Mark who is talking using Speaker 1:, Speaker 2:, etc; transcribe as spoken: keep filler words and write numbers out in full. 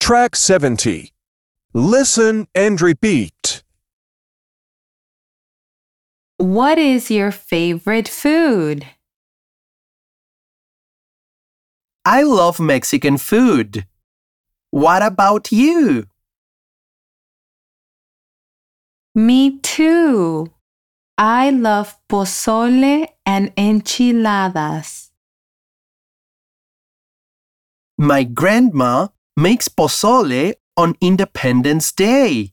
Speaker 1: Track seventy. Listen and repeat.
Speaker 2: What is your favorite food?
Speaker 3: I love Mexican food. What about you?
Speaker 2: Me too. I love pozole and enchiladas.
Speaker 3: My grandma makes pozole on Independence Day.